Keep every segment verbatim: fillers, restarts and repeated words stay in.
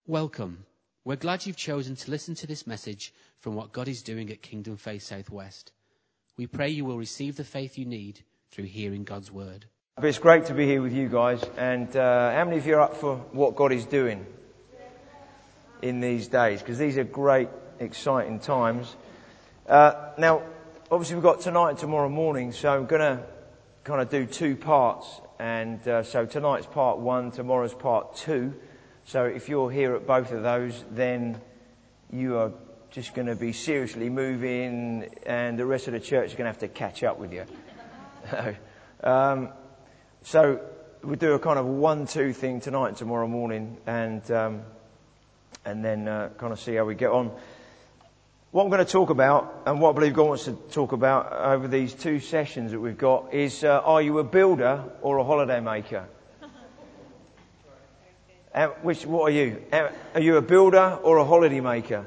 Welcome. We're glad you've chosen to listen to this message from what God is doing at Kingdom Faith Southwest. We pray you will receive the faith you need through hearing God's word. But it's great to be here with you guys. And uh, how many of you are up for what God is doing in these days? Because these are great, exciting times. Uh, now, obviously we've got tonight and tomorrow morning, so I'm going to kind of do two parts. And uh, so tonight's part one, tomorrow's part two. So if you're here at both of those, then you are just going to be seriously moving, and the rest of the church is going to have to catch up with you. um, so we'll do a kind of one-two thing tonight and tomorrow morning, and um, and then uh, kind of see how we get on. What I'm going to talk about, and what I believe God wants to talk about over these two sessions that we've got, is uh, are you a builder or a holiday maker? Uh, which, what are you? Uh, are you a builder or a holiday maker?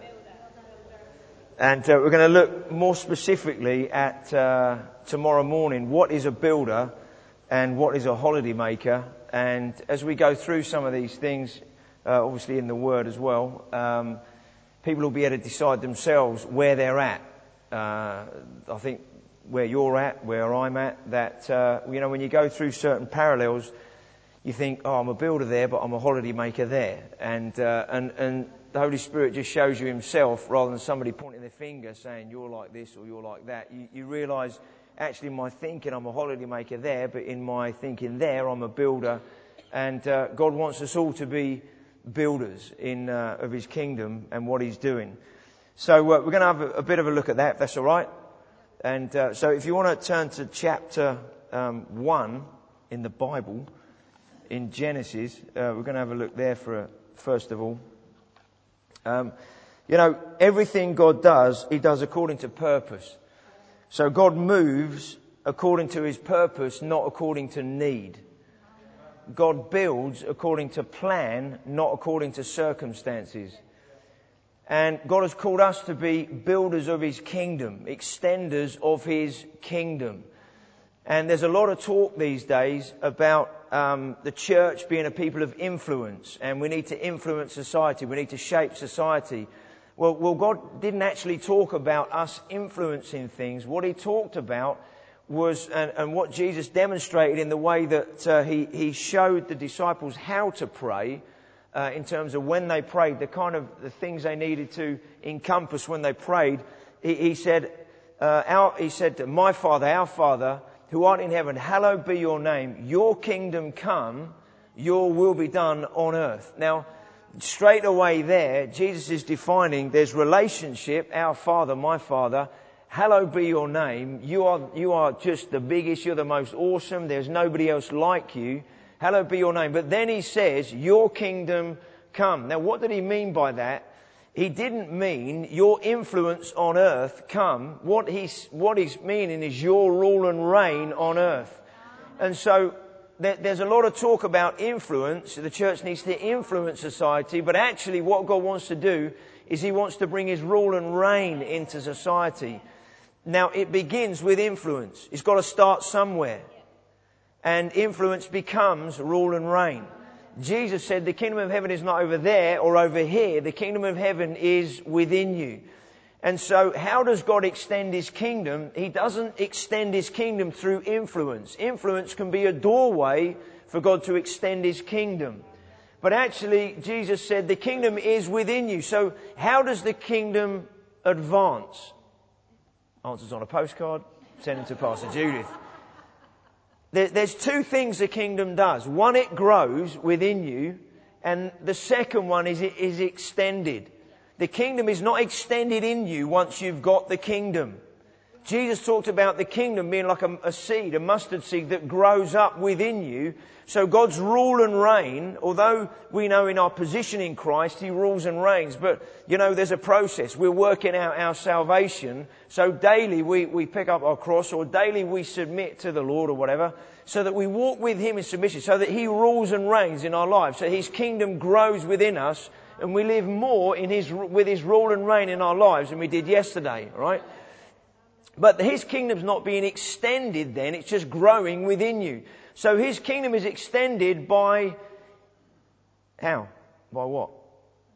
And uh, we're going to look more specifically at uh, tomorrow morning, what is a builder and what is a holiday maker. And as we go through some of these things, uh, obviously in the Word as well, um, people will be able to decide themselves where they're at. Uh, I think where you're at, where I'm at, that, uh, you know, when you go through certain parallels, you think, oh, I'm a builder there, but I'm a holiday maker there. And, uh, and, and the Holy Spirit just shows you himself rather than somebody pointing their finger saying, you're like this or you're like that. You, you realise, actually, in my thinking, I'm a holiday maker there, but in my thinking there, I'm a builder. And uh, God wants us all to be builders in uh, of his kingdom and what he's doing. So uh, we're going to have a, a bit of a look at that, if that's all right. And uh, so if you want to turn to chapter um, one in the Bible, in Genesis, uh, we're going to have a look there for a, first of all. Um, you know, everything God does, he does according to purpose. So God moves according to his purpose, not according to need. God builds according to plan, not according to circumstances. And God has called us to be builders of his kingdom, extenders of his kingdom. And there's a lot of talk these days about um, the church being a people of influence, and we need to influence society, we need to shape society. Well, well, God didn't actually talk about us influencing things. What he talked about was, and, and what Jesus demonstrated in the way that uh, he, he showed the disciples how to pray, uh, in terms of when they prayed, the kind of the things they needed to encompass when they prayed. He, he said, uh, our, he said, my Father, our Father, who art in heaven, hallowed be your name. Your kingdom come, your will be done on earth. Now, straight away there, Jesus is defining there's relationship, our Father, my Father, hallowed be your name. You are, you are just the biggest, you're the most awesome, there's nobody else like you. Hallowed be your name. But then he says, your kingdom come. Now, what did he mean by that? He didn't mean your influence on earth come. What he's, what he's meaning is your rule and reign on earth. And so there, there's a lot of talk about influence. The church needs to influence society. But actually what God wants to do is he wants to bring his rule and reign into society. Now it begins with influence. It's got to start somewhere. And influence becomes rule and reign. Jesus said the kingdom of heaven is not over there or over here. The kingdom of heaven is within you. And so how does God extend his kingdom? He doesn't extend his kingdom through influence. Influence can be a doorway for God to extend his kingdom. But actually, Jesus said the kingdom is within you. So how does the kingdom advance? Answers on a postcard. Send it to Pastor Judith. There's two things the kingdom does. One, it grows within you, and the second one is it is extended. The kingdom is not extended in you once you've got the kingdom. Jesus talked about the kingdom being like a, a seed, a mustard seed that grows up within you. So God's rule and reign, although we know in our position in Christ, he rules and reigns, but, you know, there's a process. We're working out our salvation. So daily we, we pick up our cross, or daily we submit to the Lord or whatever, so that we walk with him in submission, so that he rules and reigns in our lives. So his kingdom grows within us, and we live more in his, with his rule and reign in our lives than we did yesterday, all right? But his kingdom's not being extended then, it's just growing within you. So his kingdom is extended by, how? By what?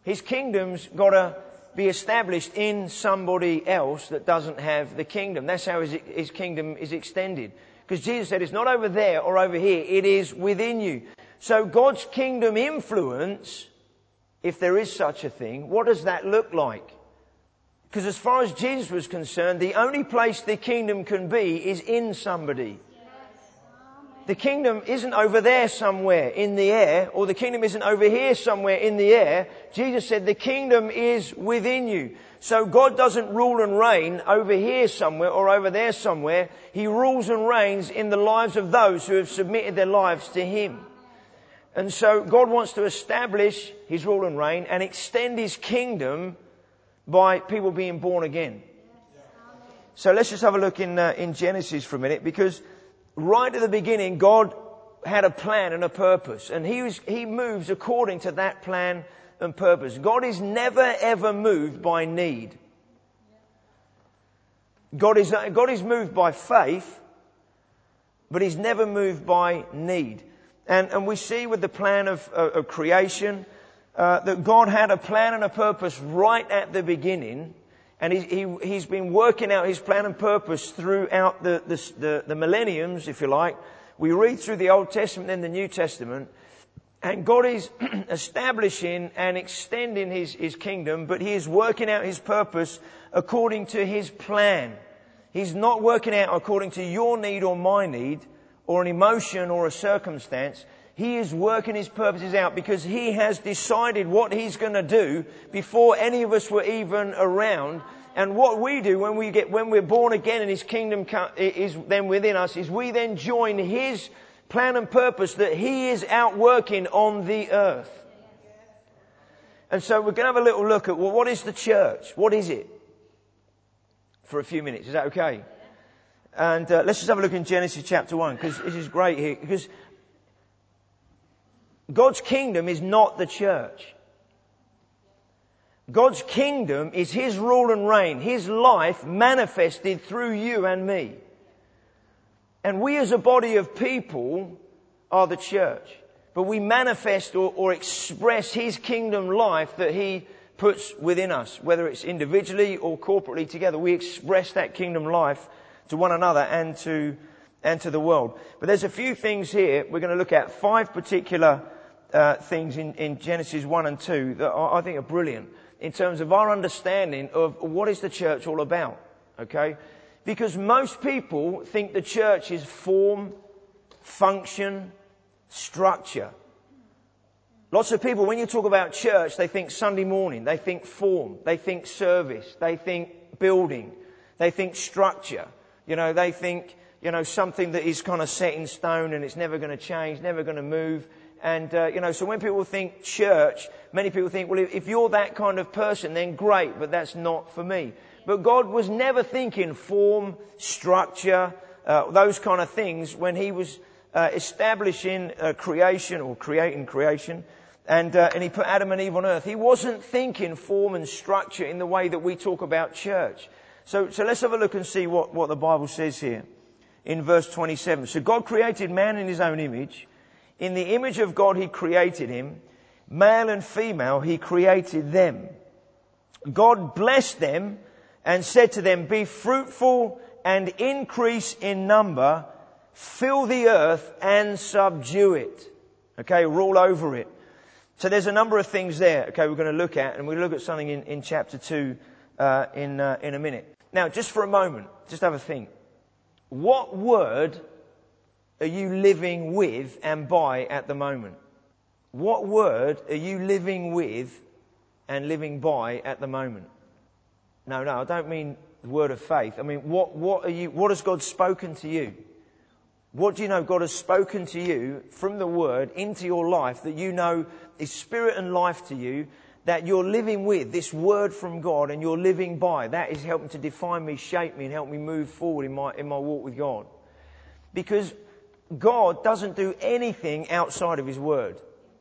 His kingdom's got to be established in somebody else that doesn't have the kingdom. That's how his, his kingdom is extended. Because Jesus said it's not over there or over here, it is within you. So God's kingdom influence, if there is such a thing, what does that look like? Because as far as Jesus was concerned, the only place the kingdom can be is in somebody. The kingdom isn't over there somewhere in the air, or the kingdom isn't over here somewhere in the air. Jesus said the kingdom is within you. So God doesn't rule and reign over here somewhere or over there somewhere. He rules and reigns in the lives of those who have submitted their lives to Him. And so God wants to establish His rule and reign and extend His kingdom by people being born again. So let's just have a look in uh, in Genesis for a minute, because right at the beginning, God had a plan and a purpose, and He was, He moves according to that plan and purpose. God is never ever moved by need. God is God is moved by faith, but He's never moved by need. And and we see with the plan of, uh, of creation uh, that God had a plan and a purpose right at the beginning. And he, he, he's been working out His plan and purpose throughout the, the, the, the millenniums, if you like. We read through the Old Testament and the New Testament, and God is establishing and extending His, His kingdom, but He is working out His purpose according to His plan. He's not working out according to your need or my need, or an emotion or a circumstance. He is working His purposes out because He has decided what He's going to do before any of us were even around. And what we do when we get, when we're born again and His kingdom is then within us, is we then join His plan and purpose that He is outworking on the earth. And so we're going to have a little look at, well, what is the church? What is it? For a few minutes. Is that okay? And uh, let's just have a look in Genesis chapter one, because this is great here. Because God's kingdom is not the church. God's kingdom is His rule and reign, His life manifested through you and me. And we as a body of people are the church. But we manifest or, or express His kingdom life that He puts within us, whether it's individually or corporately together. We express that kingdom life to one another and to and to the world. But there's a few things here we're going to look at, five particular uh, things in, in Genesis one and two that I, I think are brilliant in terms of our understanding of what is the church all about. Okay? Because most people think the church is form, function, structure. Lots of people, when you talk about church, they think Sunday morning, they think form, they think service, they think building, they think structure. You know, they think, you know, something that is kind of set in stone and it's never going to change, never going to move. And, uh, you know, so when people think church, many people think, well, if you're that kind of person, then great, but that's not for me. But God was never thinking form, structure, uh, those kind of things when He was uh, establishing uh, creation or creating creation. And, uh, and He put Adam and Eve on earth. He wasn't thinking form and structure in the way that we talk about church. So, so let's have a look and see what, what the Bible says here in verse twenty-seven. So God created man in His own image. In the image of God He created him. Male and female He created them. God blessed them and said to them, be fruitful and increase in number, fill the earth and subdue it. Okay, rule over it. So there's a number of things there, okay, we're going to look at, and we'll look at something in, in chapter two uh, in, uh, in a minute. Now, just for a moment, just have a think. What word are you living with and by at the moment? What word are you living with and living by at the moment? No, no, I don't mean the word of faith. I mean, what, what are you, what has God spoken to you? What do you know God has spoken to you from the Word into your life that you know is spirit and life to you, that you're living with, this Word from God, and you're living by? That is helping to define me, shape me, and help me move forward in my, in my walk with God. Because God doesn't do anything outside of His Word.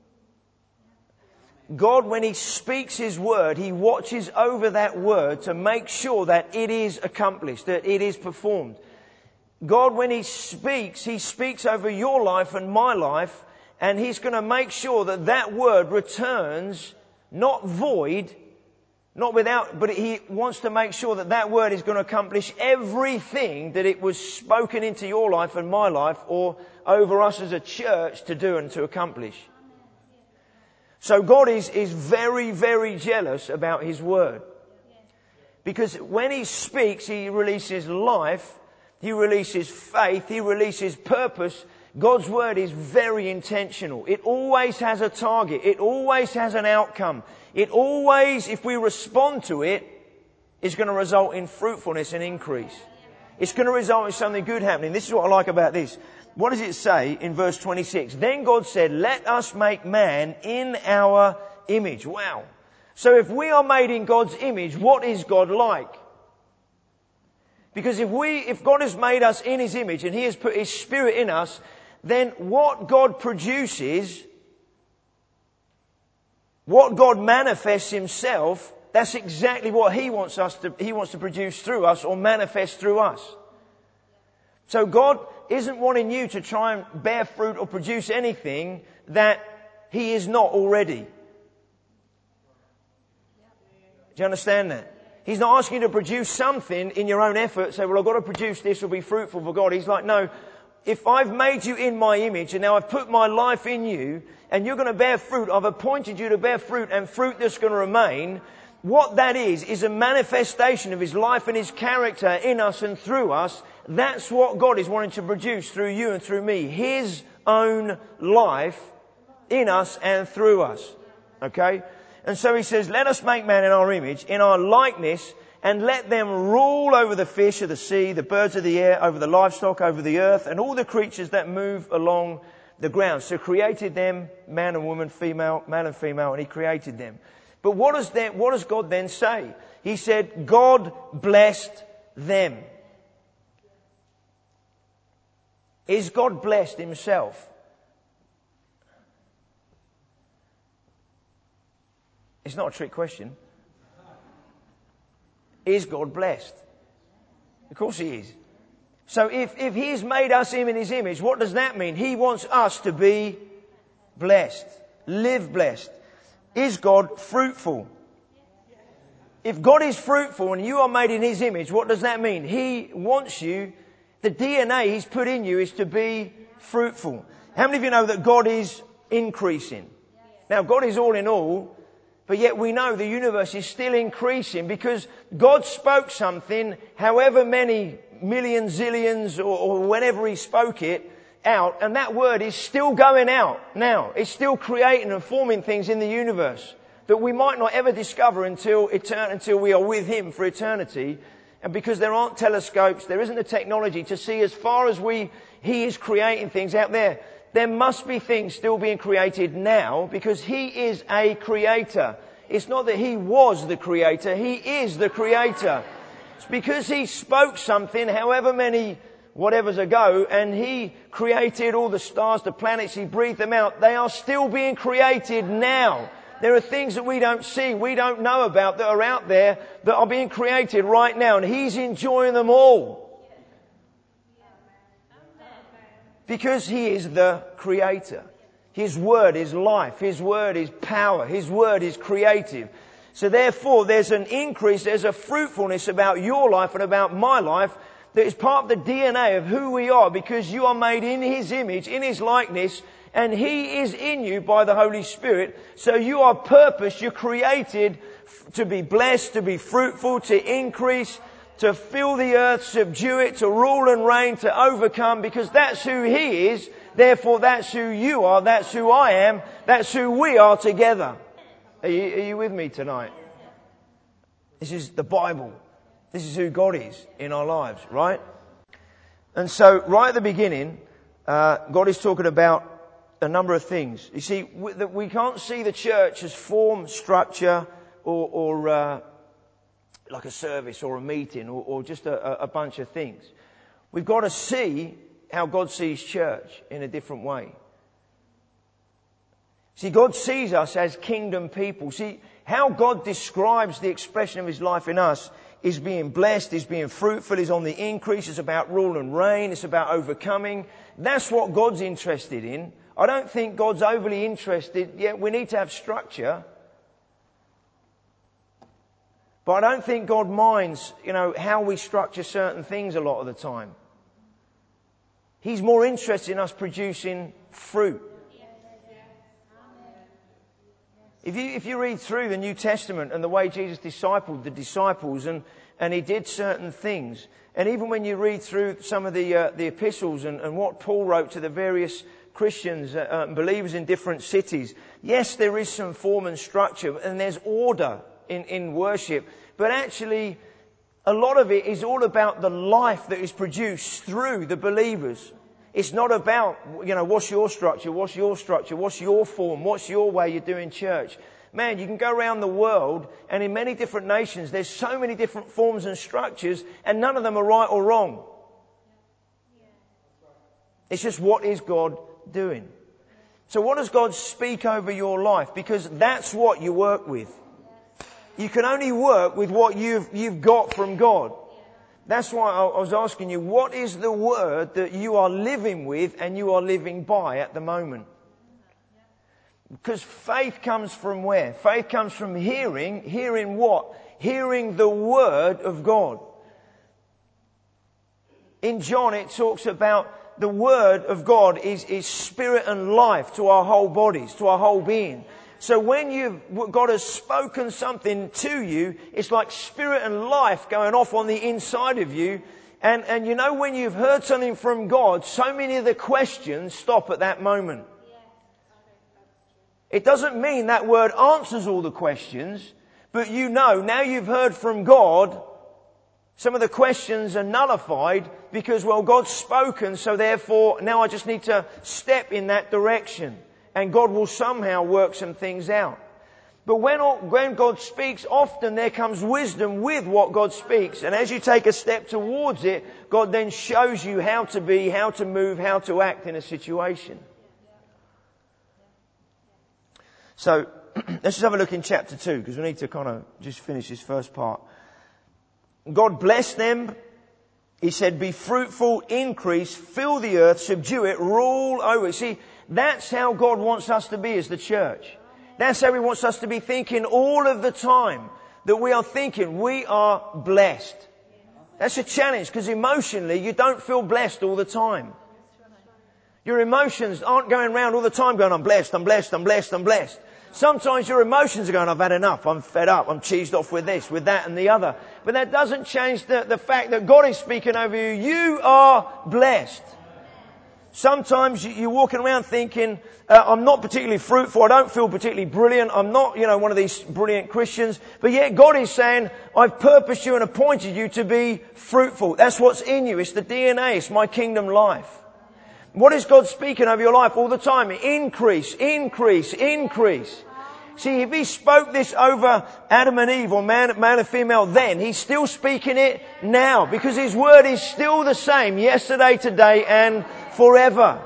God, when He speaks His Word, He watches over that Word to make sure that it is accomplished, that it is performed. God, when He speaks, He speaks over your life and my life, and He's going to make sure that that word returns not void, not without, but he wants to make sure that that word is going to accomplish everything that it was spoken into your life and my life, or over us as a church to do and to accomplish. So God is, is very, very jealous about His word. Because when He speaks, He releases life, He releases faith, He releases purpose. God's word is very intentional. It always has a target. It always has an outcome. It always, if we respond to it, is going to result in fruitfulness and increase. It's going to result in something good happening. This is what I like about this. What does it say in verse twenty-six? Then God said, let us make man in our image. Wow. So if we are made in God's image, what is God like? Because if we, if God has made us in His image and He has put His Spirit in us, then what God produces, what God manifests Himself, that's exactly what He wants us to, He wants to produce through us or manifest through us. So God isn't wanting you to try and bear fruit or produce anything that He is not already. Do you understand that? He's not asking you to produce something in your own effort. Say, well, I've got to produce this, will be fruitful for God. He's like, no, if I've made you in my image and now I've put my life in you and you're going to bear fruit, I've appointed you to bear fruit and fruit that's going to remain. What that is, is a manifestation of His life and His character in us and through us. That's what God is wanting to produce through you and through me. His own life in us and through us. Okay? And so He says, let us make man in our image, in our likeness, and let them rule over the fish of the sea, the birds of the air, over the livestock, over the earth, and all the creatures that move along the ground. So created them, man and woman, female, man and female, and He created them. But what does then, what does God then say? He said, God blessed them. Is God blessed Himself? It's not a trick question. Is God blessed? Of course He is. So if, if He's made us in His image, what does that mean? He wants us to be blessed. Live blessed. Is God fruitful? If God is fruitful and you are made in His image, what does that mean? He wants you, the D N A He's put in you is to be fruitful. How many of you know that God is increasing? Now, God is all in all, but yet we know the universe is still increasing because God spoke something, however many millions, zillions, or, or whenever He spoke it out, and that word is still going out now. It's still creating and forming things in the universe that we might not ever discover until etern- until we are with Him for eternity. And because there aren't telescopes, there isn't the technology to see as far as we He is creating things out there. There must be things still being created now because He is a creator. It's not that He was the creator, He is the creator. It's because He spoke something however many whatevers ago and He created all the stars, the planets, He breathed them out. They are still being created now. There are things that we don't see, we don't know about that are out there that are being created right now and He's enjoying them all. Because He is the creator. His word is life. His word is power. His word is creative. So therefore there's an increase, there's a fruitfulness about your life and about my life that is part of the D N A of who we are because you are made in His image, in His likeness, and He is in you by the Holy Spirit. So you are purposed, you're created to be blessed, to be fruitful, to increase, to fill the earth, subdue it, to rule and reign, to overcome, because that's who He is. Therefore, that's who you are, that's who I am, that's who we are together. Are you, are you with me tonight? This is the Bible. This is who God is in our lives, right? And so, right at the beginning, uh, God is talking about a number of things. You see, we, that we can't see the church as form, structure, or, or uh, like a service or a meeting or, or just a, a bunch of things. We've got to see how God sees church in a different way. See, God sees us as kingdom people. See, how God describes the expression of His life in us is being blessed, is being fruitful, is on the increase, it's about rule and reign, it's about overcoming. That's what God's interested in. I don't think God's overly interested. Yeah, we need to have structure. But I don't think God minds, you know, how we structure certain things a lot of the time. He's more interested in us producing fruit. If you, if you read through the New Testament and the way Jesus discipled the disciples, and, and he did certain things, and even when you read through some of the, uh, the epistles and, and what Paul wrote to the various Christians uh, uh, believers in different cities, yes, there is some form and structure and there's order in, in worship, but actually a lot of it is all about the life that is produced through the believers. It's not about, you know, what's your structure, what's your structure, what's your form, what's your way you're doing church. Man, you can go around the world and in many different nations there's so many different forms and structures and none of them are right or wrong. It's just, what is God doing? So what does God speak over your life? Because that's what you work with. You can only work with what you've, you've got from God. That's why I was asking you, what is the word that you are living with and you are living by at the moment? Because faith comes from where? Faith comes from hearing. Hearing what? Hearing the word of God. In John it talks about the word of God is, is spirit and life to our whole bodies, to our whole being. So when you've, God has spoken something to you, it's like spirit and life going off on the inside of you. And, and you know, when you've heard something from God, so many of the questions stop at that moment. It doesn't mean that word answers all the questions, but you know, now you've heard from God, some of the questions are nullified because, well, God's spoken, so therefore now I just need to step in that direction. And God will somehow work some things out. But when, when God speaks, often there comes wisdom with what God speaks. And as you take a step towards it, God then shows you how to be, how to move, how to act in a situation. So let's just have a look in chapter two, because we need to kind of just finish this first part. God blessed them. He said, be fruitful, increase, fill the earth, subdue it, rule over it. See, that's how God wants us to be as the church. That's how He wants us to be thinking all of the time. That we are thinking we are blessed. That's a challenge, because emotionally you don't feel blessed all the time. Your emotions aren't going around all the time going, I'm blessed, I'm blessed, I'm blessed, I'm blessed. Sometimes your emotions are going, I've had enough, I'm fed up, I'm cheesed off with this, with that and the other. But that doesn't change the, the fact that God is speaking over you. You are blessed. Sometimes you're walking around thinking, uh, I'm not particularly fruitful, I don't feel particularly brilliant, I'm not, you know, one of these brilliant Christians. But yet God is saying, I've purposed you and appointed you to be fruitful. That's what's in you. It's the D N A. It's my kingdom life. What is God speaking over your life all the time? Increase, increase, increase. See, if He spoke this over Adam and Eve, or man, man and female then, He's still speaking it now, because His word is still the same yesterday, today and forever.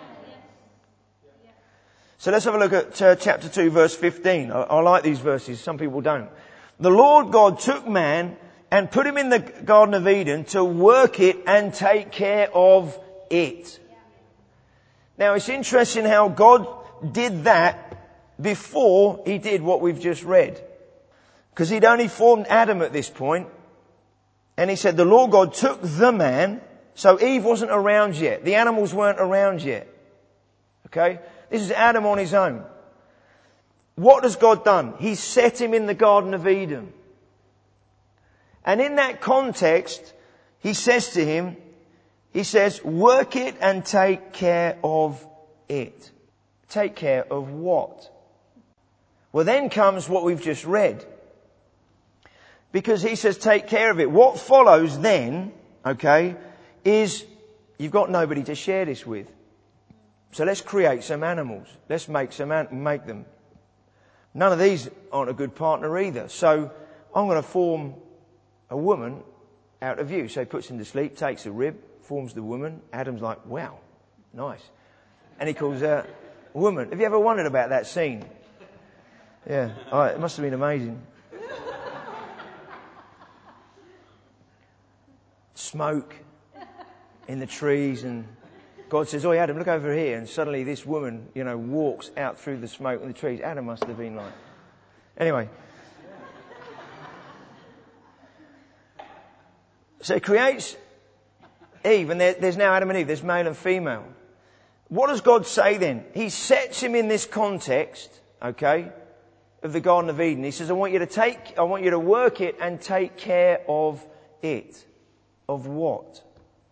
So let's have a look at uh, chapter two, verse fifteen. I, I like these verses. Some people don't. The Lord God took man and put him in the Garden of Eden to work it and take care of it. Now, it's interesting how God did that before He did what we've just read. Because He'd only formed Adam at this point. And He said the Lord God took the man. So Eve wasn't around yet. The animals weren't around yet. Okay? This is Adam on his own. What has God done? He set him in the Garden of Eden. And in that context, He says to him, He says, work it and take care of it. Take care of what? Well, then comes what we've just read. Because He says take care of it. What follows then, okay, is you've got nobody to share this with. So let's create some animals. Let's make some an- make them. None of these aren't a good partner either. So I'm going to form a woman out of you. So He puts him to sleep, takes a rib, forms the woman. Adam's like, wow, nice. And he calls her woman. Have you ever wondered about that scene? Yeah, oh, it must have been amazing. Smoke in the trees, and God says, oh, Adam, look over here. And suddenly this woman, you know, walks out through the smoke and the trees. Adam must have been like... Anyway. So he creates Eve, and there, there's now Adam and Eve, there's male and female. What does God say then? He sets him in this context, okay, of the Garden of Eden. He says, I want you to take, I want you to work it and take care of it. Of what?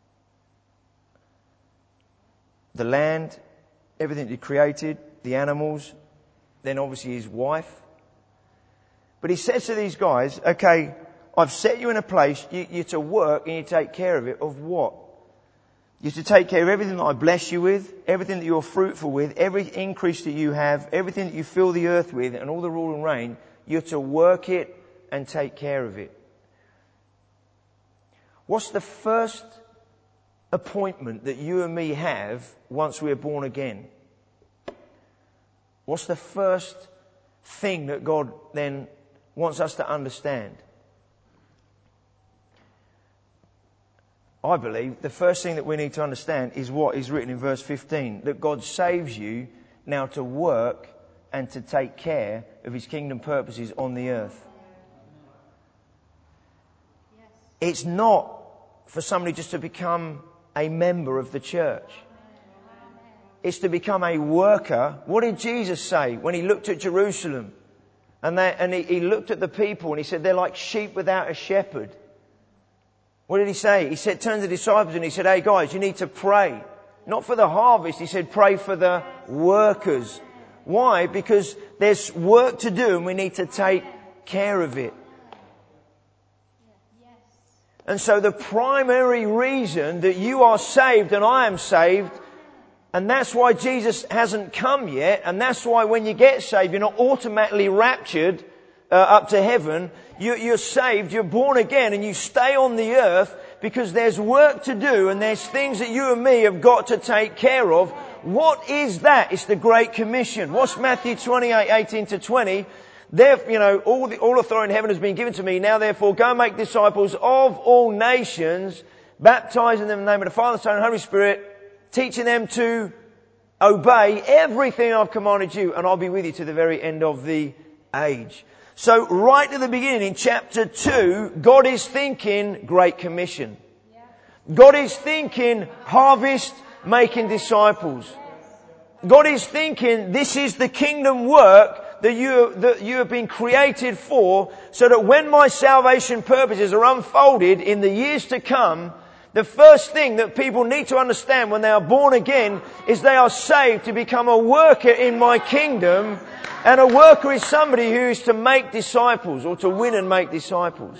The land, everything he created, the animals, then obviously his wife. But he says to these guys, okay, I've set you in a place, you, you're to work and you take care of it. Of what? You're to take care of everything that I bless you with, everything that you're fruitful with, every increase that you have, everything that you fill the earth with, and all the rule and reign. You're to work it and take care of it. What's the first appointment that you and me have once we're born again? What's the first thing that God then wants us to understand? I believe the first thing that we need to understand is what is written in verse fifteen, that God saves you now to work and to take care of his kingdom purposes on the earth. It's not for somebody just to become a member of the church. It's to become a worker. What did Jesus say when he looked at Jerusalem? And, they, and he, he looked at the people and he said, they're like sheep without a shepherd. What did he say? He said, turn to the disciples and he said, hey guys, you need to pray. Not for the harvest. He said, pray for the workers. Why? Because there's work to do and we need to take care of it. And so the primary reason that you are saved and I am saved, and that's why Jesus hasn't come yet, and that's why when you get saved, you're not automatically raptured uh, up to heaven. You, you're saved, you're born again, and you stay on the earth because there's work to do and there's things that you and me have got to take care of. What is that? It's the Great Commission. What's Matthew twenty-eight, eighteen to twenty? There, you know, all the, all authority in heaven has been given to me. Now therefore go make disciples of all nations, baptizing them in the name of the Father, Son and Holy Spirit, teaching them to obey everything I've commanded you, and I'll be with you to the very end of the age. So right at the beginning in chapter two, God is thinking Great Commission. God is thinking harvest, making disciples. God is thinking this is the kingdom work that you, that you have been created for, so that when my salvation purposes are unfolded in the years to come, the first thing that people need to understand when they are born again is they are saved to become a worker in my kingdom. And a worker is somebody who is to make disciples or to win and make disciples.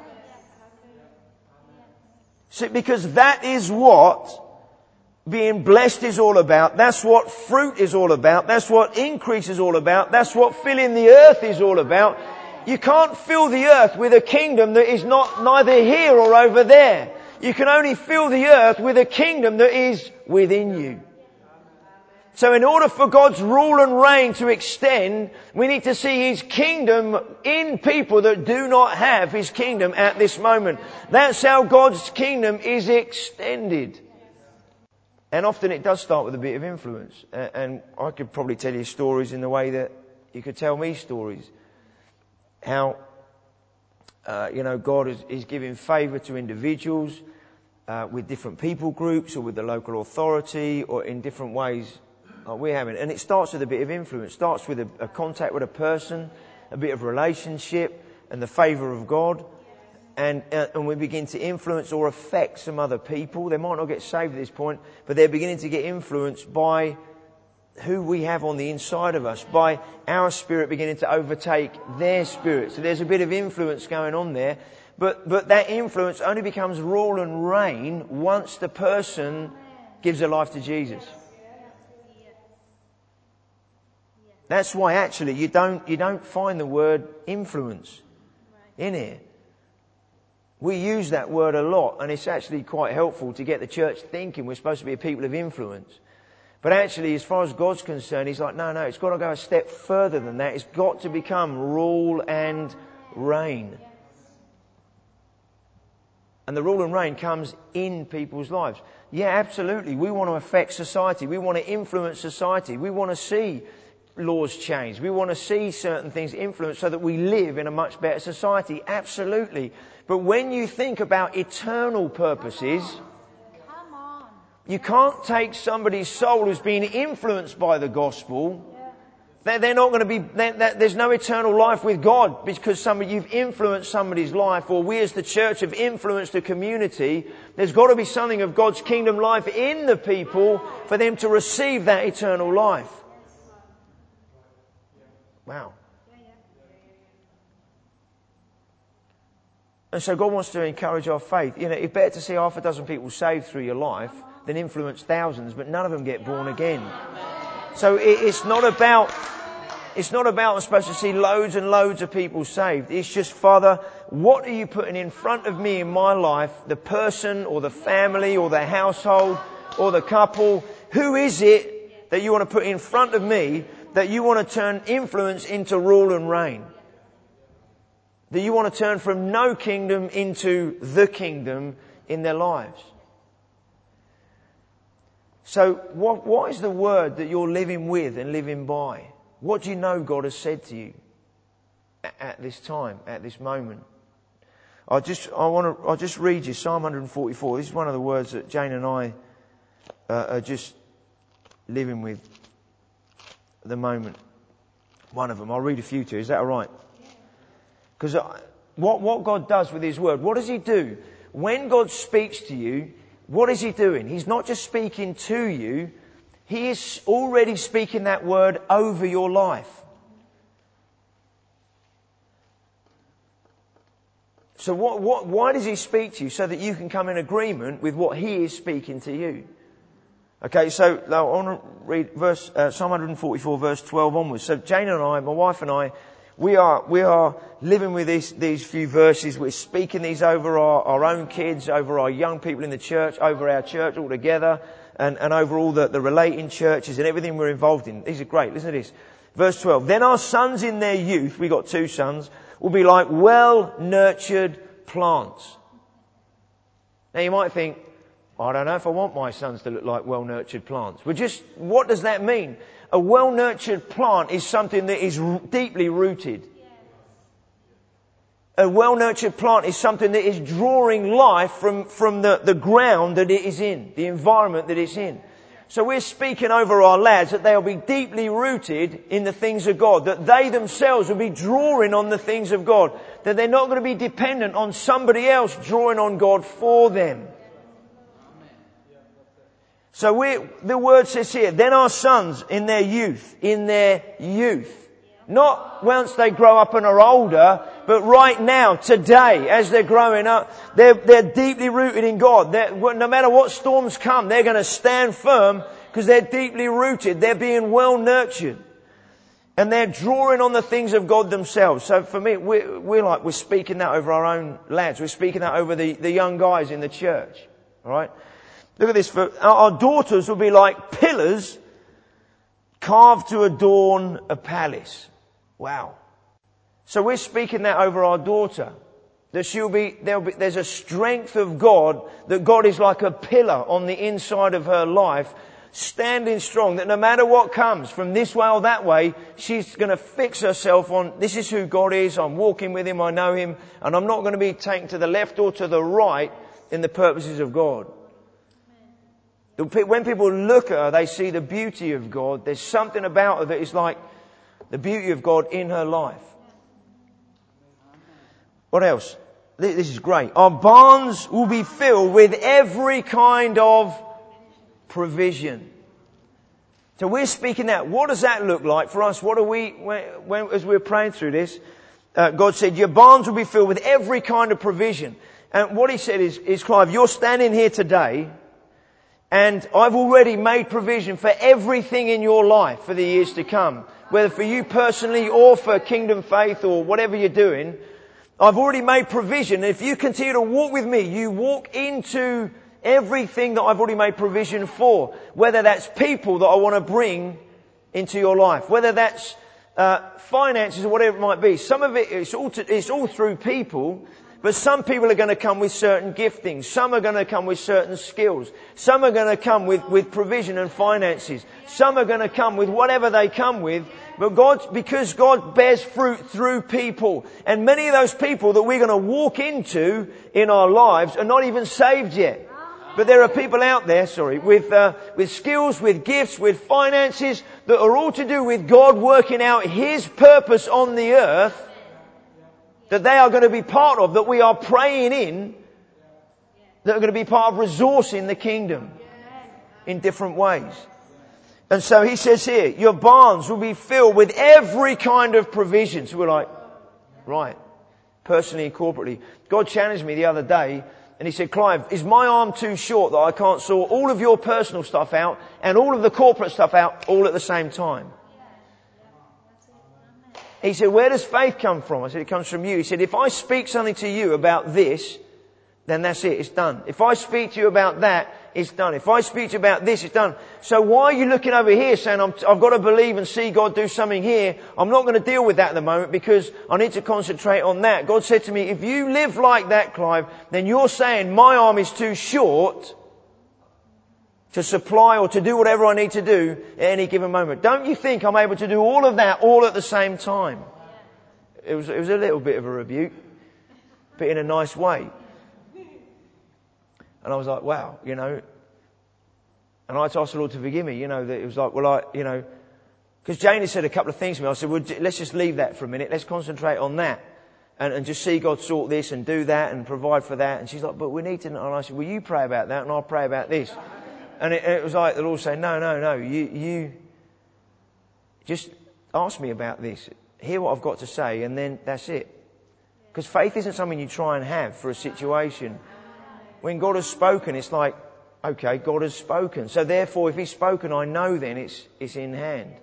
So, because that is what being blessed is all about. That's what fruit is all about. That's what increase is all about. That's what filling the earth is all about. You can't fill the earth with a kingdom that is not neither here or over there. You can only fill the earth with a kingdom that is within you. So in order for God's rule and reign to extend, we need to see his kingdom in people that do not have his kingdom at this moment. That's how God's kingdom is extended. And often it does start with a bit of influence. And I could probably tell you stories in the way that you could tell me stories. How, uh, you know, God is, is giving favour to individuals uh, with different people groups or with the local authority or in different ways like we're having. And it starts with a bit of influence. It starts with a, a contact with a person, a bit of relationship and the favour of God. And, uh, and we begin to influence or affect some other people. They might not get saved at this point, but they're beginning to get influenced by who we have on the inside of us, by our spirit beginning to overtake their spirit. So there's a bit of influence going on there. But, but that influence only becomes rule and reign once the person gives their life to Jesus. That's why actually you don't, you don't find the word influence in here. We use that word a lot, and it's actually quite helpful to get the church thinking we're supposed to be a people of influence. But actually, as far as God's concerned, he's like, no, no, it's got to go a step further than that. It's got to become rule and reign. And the rule and reign comes in people's lives. Yeah, absolutely. We want to affect society. We want to influence society. We want to see laws changed. We want to see certain things influenced so that we live in a much better society. Absolutely. But when you think about eternal purposes, Come on. you can't take somebody's soul who's been influenced by the gospel. They're, they're not going to be, they're, they're, there's no eternal life with God because somebody, you've influenced somebody's life, or we as the church have influenced a community. There's got to be something of God's kingdom life in the people for them to receive that eternal life. Wow. And so God wants to encourage our faith. You know, it's better to see half a dozen people saved through your life than influence thousands, but none of them get born again. So it, it's not about, it's not about I'm supposed to see loads and loads of people saved. It's just, Father, what are you putting in front of me in my life? The person or the family or the household or the couple. Who is it that you want to put in front of me that you want to turn influence into rule and reign? That you want to turn from no kingdom into the kingdom in their lives. So what, what is the word that you're living with and living by? What do you know God has said to you at, at this time, at this moment? I just, I want to, I'll just read you Psalm one forty-four. This is one of the words that Jane and I uh, are just living with at the moment. One of them. I'll read a few to you. Is that all right? Because what, what God does with His word, what does He do? When God speaks to you, what is He doing? He's not just speaking to you. He is already speaking that word over your life. So what, what, why does He speak to you? So that you can come in agreement with what He is speaking to you. Okay, so I want to read verse, uh, Psalm one forty-four, verse twelve onwards. So Jane and I, my wife and I, we are we are living with these these few verses. We're speaking these over our, our own kids, over our young people in the church, over our church altogether, and, and over all the, the relating churches and everything we're involved in. These are great. Listen to this. Verse twelve. Then our sons in their youth, we got two sons, will be like well-nurtured plants. Now you might think, I don't know if I want my sons to look like well-nurtured plants. Well, just, what does that mean? A well-nurtured plant is something that is r- deeply rooted. A well-nurtured plant is something that is drawing life from, from the, the ground that it is in, the environment that it's in. So we're speaking over our lads that they'll be deeply rooted in the things of God, that they themselves will be drawing on the things of God, that they're not going to be dependent on somebody else drawing on God for them. So we, the word says here, then our sons in their youth, in their youth. Not once they grow up and are older, but right now, today, as they're growing up, they're, they're deeply rooted in God. They're, no matter what storms come, they're going to stand firm because they're deeply rooted. They're being well nurtured. And they're drawing on the things of God themselves. So for me, we're, we're like, we're speaking that over our own lads. We're speaking that over the, the young guys in the church. All right? Look at this. For our daughters will be like pillars carved to adorn a palace. Wow. So we're speaking that over our daughter. That she'll be, there'll be, there's a strength of God, that God is like a pillar on the inside of her life, standing strong, that no matter what comes from this way or that way, she's going to fix herself on, this is who God is, I'm walking with Him, I know Him, and I'm not going to be taken to the left or to the right in the purposes of God. When people look at her, they see the beauty of God. There's something about her that is like the beauty of God in her life. What else? This is great. Our barns will be filled with every kind of provision. So we're speaking that. What does that look like for us? What are we, when, when as we're praying through this, uh, God said, your barns will be filled with every kind of provision. And what He said is, is Clive, you're standing here today, and I've already made provision for everything in your life for the years to come. Whether for you personally or for Kingdom Faith or whatever you're doing, I've already made provision. If you continue to walk with me, you walk into everything that I've already made provision for. Whether that's people that I want to bring into your life. Whether that's uh, finances or whatever it might be. Some of it, it's all, to, it's all through people. But some people are going to come with certain giftings. Some are going to come with certain skills. Some are going to come with, with provision and finances. Some are going to come with whatever they come with. But God, because God bears fruit through people. And many of those people that we're going to walk into in our lives are not even saved yet. But there are people out there, sorry, with, uh, with skills, with gifts, with finances that are all to do with God working out His purpose on the earth, that they are going to be part of, that we are praying in, that are going to be part of resourcing the kingdom in different ways. And so he says here, your barns will be filled with every kind of provision. So we're like, right, personally and corporately. God challenged me the other day and he said, Clive, is my arm too short that I can't sort all of your personal stuff out and all of the corporate stuff out all at the same time? He said, where does faith come from? I said, it comes from you. He said, if I speak something to you about this, then that's it, it's done. If I speak to you about that, it's done. If I speak to you about this, it's done. So why are you looking over here saying, I'm, I've got to believe and see God do something here? I'm not going to deal with that at the moment because I need to concentrate on that. God said to me, if you live like that, Clive, then you're saying my arm is too short to supply or to do whatever I need to do at any given moment. Don't you think I'm able to do all of that all at the same time? It was, it was a little bit of a rebuke, but in a nice way. And I was like, wow, you know. And I had to ask the Lord to forgive me, you know, that it was like, well, I, you know, because Janie said a couple of things to me. I said, well, let's just leave that for a minute. Let's concentrate on that and, and just see God sort this and do that and provide for that. And she's like, but we need to, and I said, well, you pray about that and I'll pray about this. And it, it was like the Lord saying, no, no, no, you, you just ask me about this. Hear what I've got to say and then that's it. Because faith isn't something you try and have for a situation. When God has spoken, it's like, okay, God has spoken. So therefore, if He's spoken, I know then it's, it's in hand.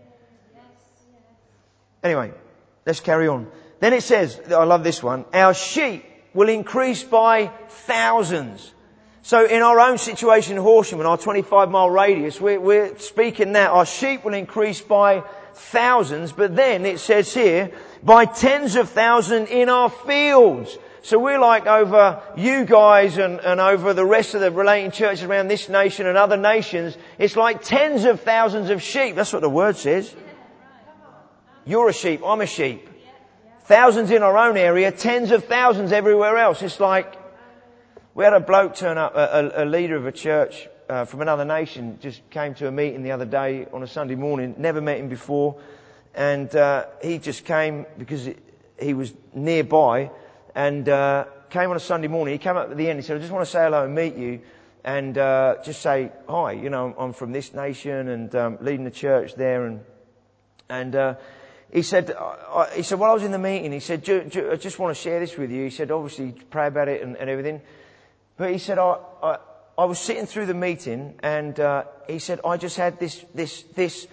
Anyway, let's carry on. Then it says, I love this one, our sheep will increase by thousands. So in our own situation in Horsham, in our twenty-five mile radius, we're, we're speaking that our sheep will increase by thousands. But then it says here, by tens of thousands in our fields. So we're like over you guys and, and over the rest of the relating churches around this nation and other nations. It's like tens of thousands of sheep. That's what the word says. You're a sheep. I'm a sheep. Thousands in our own area, tens of thousands everywhere else. It's like we had a bloke turn up, a, a, a leader of a church uh, from another nation, just came to a meeting the other day on a Sunday morning. Never met him before. And uh, he just came because it, he was nearby. And uh, came on a Sunday morning. He came up at the end. He said, I just want to say hello and meet you. And uh, just say, hi, you know, I'm from this nation and um, leading the church there. And and uh, he said, I, he said, while I was in the meeting, he said, do, do, I just want to share this with you. He said, obviously, pray about it and, and everything. But he said, I, I, I was sitting through the meeting and uh, he said, I just had this, this, this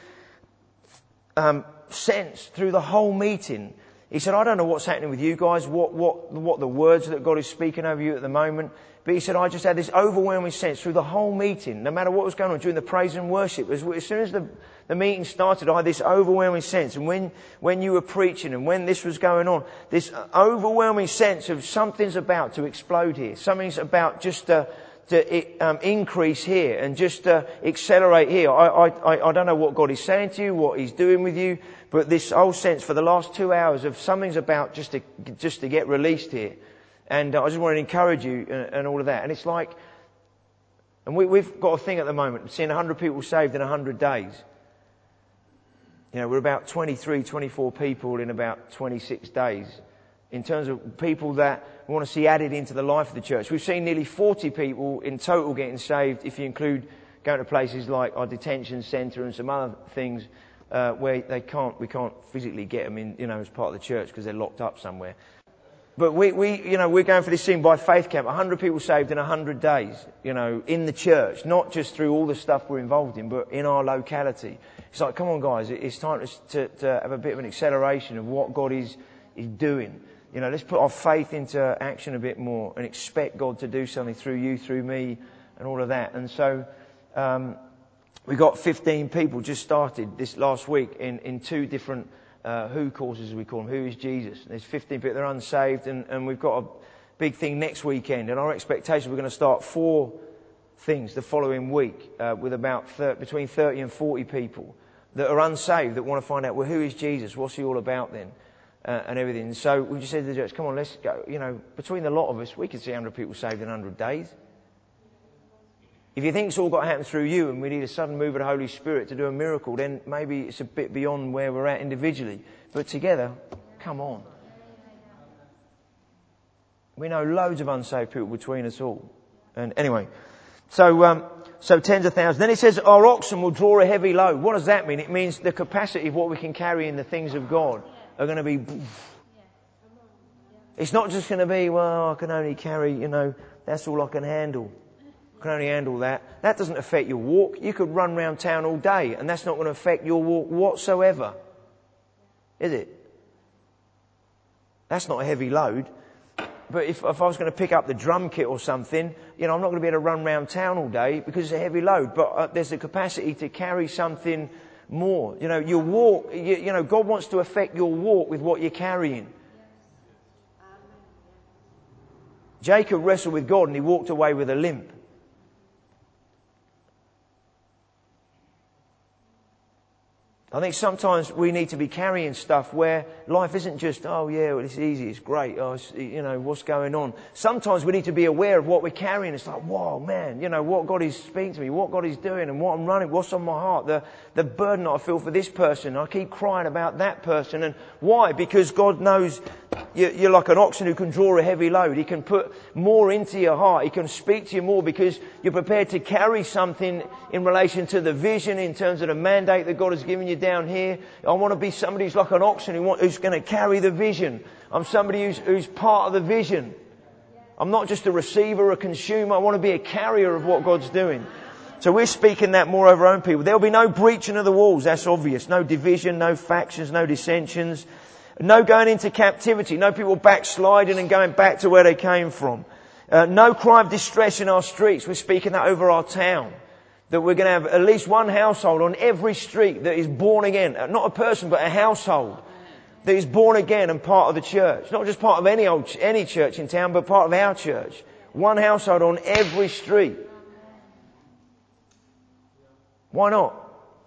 um, sense through the whole meeting. He said, I don't know what's happening with you guys, what, what, what the words that God is speaking over you at the moment. But he said, I just had this overwhelming sense through the whole meeting, no matter what was going on during the praise and worship. As, as soon as the, the meeting started, I had this overwhelming sense. And when, when you were preaching and when this was going on, this overwhelming sense of something's about to explode here. Something's about just to, to um, increase here and just to accelerate here. I, I, I don't know what God is saying to you, what He's doing with you. But this whole sense for the last two hours of something's about just to, just to get released here. And uh, I just want to encourage you and, and all of that. And it's like, and we, we've got a thing at the moment, seeing one hundred people saved in one hundred days. You know, we're about twenty-three, twenty-four people in about twenty-six days. In terms of people that we want to see added into the life of the church. We've seen nearly forty people in total getting saved if you include going to places like our detention centre and some other things. Uh, where they can't, we can't physically get them in, you know, as part of the church because they're locked up somewhere. But we, we, you know, we're going for this thing by Faith Camp, one hundred people saved in one hundred days, you know, in the church, not just through all the stuff we're involved in, but in our locality. It's like, come on guys, it's time to, to have a bit of an acceleration of what God is, is doing. You know, let's put our faith into action a bit more and expect God to do something through you, through me, and all of that. And so, um, we got fifteen people just started this last week in, in two different uh, Who courses, as we call them. Who is Jesus? There's fifteen people, they're unsaved, and, and we've got a big thing next weekend. And our expectation, we're going to start four things the following week uh, with about thirty, between thirty and forty people that are unsaved that want to find out, well, who is Jesus? What's he all about then? Uh, and everything. So we just said to the church, come on, let's go. You know, between the lot of us, we could see one hundred people saved in one hundred days. If you think it's all got to happen through you and we need a sudden move of the Holy Spirit to do a miracle, then maybe it's a bit beyond where we're at individually. But together, come on. We know loads of unsaved people between us all. And anyway, so um, so tens of thousands. Then it says our oxen will draw a heavy load. What does that mean? It means the capacity of what we can carry in the things of God are going to be... It's not just going to be, well, I can only carry, you know, that's all I can handle. I can only handle that. That doesn't affect your walk. You could run around town all day and that's not going to affect your walk whatsoever. Is it? That's not a heavy load. But if, if I was going to pick up the drum kit or something, you know, I'm not going to be able to run around town all day because it's a heavy load. But uh, there's the capacity to carry something more. You know, your walk, you, you know, God wants to affect your walk with what you're carrying. Jacob wrestled with God and he walked away with a limp. I think sometimes we need to be carrying stuff where life isn't just, oh yeah, well, it's easy, it's great, oh, it's, you know, what's going on. Sometimes we need to be aware of what we're carrying. It's like, whoa, man, you know, what God is speaking to me, what God is doing and what I'm running, what's on my heart, the, the burden I feel for this person. I keep crying about that person. And why? Because God knows you're like an oxen who can draw a heavy load. He can put more into your heart. He can speak to you more because you're prepared to carry something in relation to the vision, in terms of the mandate that God has given you down here. I want to be somebody who's like an oxen who want, who's going to carry the vision. I'm somebody who's, who's part of the vision. I'm not just a receiver, a consumer. I want to be a carrier of what God's doing. So we're speaking that more over our own people. There'll be no breaching of the walls. That's obvious. No division, no factions, no dissensions. No going into captivity. No people backsliding and going back to where they came from. Uh, no cry of distress in our streets. We're speaking that over our town. That we're going to have at least one household on every street that is born again. Not a person, but a household that is born again and part of the church. Not just part of any old, any church in town, but part of our church. One household on every street. Why not?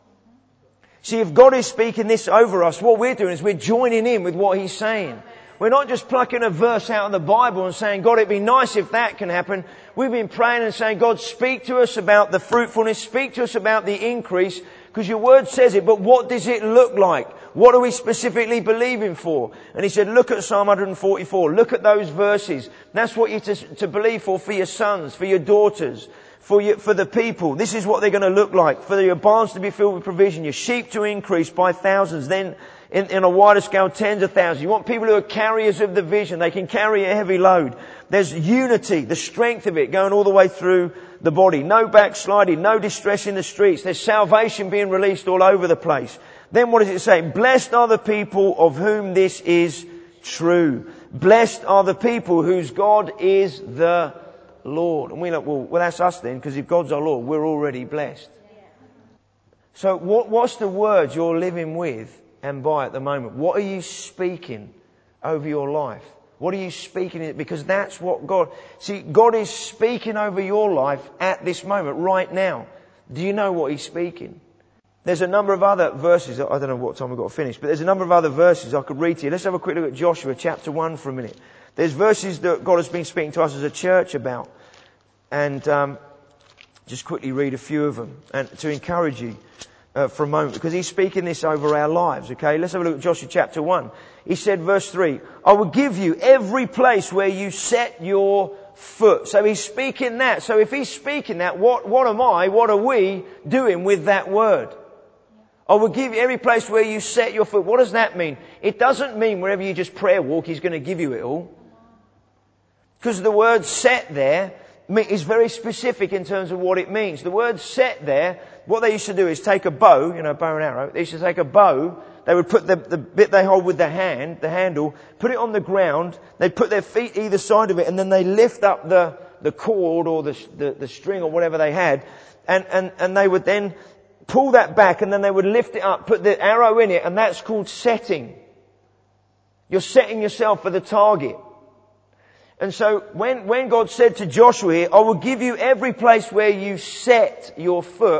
See, if God is speaking this over us, what we're doing is we're joining in with what He's saying. We're not just plucking a verse out of the Bible and saying, God, it'd be nice if that can happen. We've been praying and saying, God, speak to us about the fruitfulness, speak to us about the increase, because your word says it, but what does it look like? What are we specifically believing for? And He said, look at Psalm one forty-four, look at those verses. That's what you're to, to believe for, for your sons, for your daughters. For you, for the people. This is what they're going to look like. For your barns to be filled with provision, your sheep to increase by thousands, then in, in a wider scale, tens of thousands. You want people who are carriers of the vision. They can carry a heavy load. There's unity, the strength of it going all the way through the body. No backsliding, no distress in the streets. There's salvation being released all over the place. Then what does it say? Blessed are the people of whom this is true. Blessed are the people whose God is the Lord. And we look, well, well, that's us then, because if God's our Lord, we're already blessed. So what, what's the word you're living with and by at the moment? What are you speaking over your life? What are you speaking? Because that's what God... See, God is speaking over your life at this moment, right now. Do you know what He's speaking? There's a number of other verses. I don't know what time we've got to finish, but there's a number of other verses I could read to you. Let's have a quick look at Joshua chapter one for a minute. There's verses that God has been speaking to us as a church about. And um, just quickly read a few of them and to encourage you uh, for a moment, because He's speaking this over our lives. Okay, let's have a look at Joshua chapter one. He said, verse three, I will give you every place where you set your foot. So He's speaking that. So if He's speaking that, what, what am I, what are we doing with that word? I will give you every place where you set your foot. What does that mean? It doesn't mean wherever you just prayer walk, He's going to give you it all. Because the word set there is very specific in terms of what it means. The word set there, what they used to do is take a bow, you know, bow and arrow. They used to take a bow. They would put the, the bit they hold with the hand, the handle, put it on the ground. They'd put their feet either side of it, and then they lift up the, the cord or the, the, the string or whatever they had. And, and, and they would then pull that back, and then they would lift it up, put the arrow in it, and that's called setting. You're setting yourself for the target. And so when, when God said to Joshua here, I will give you every place where you set your foot,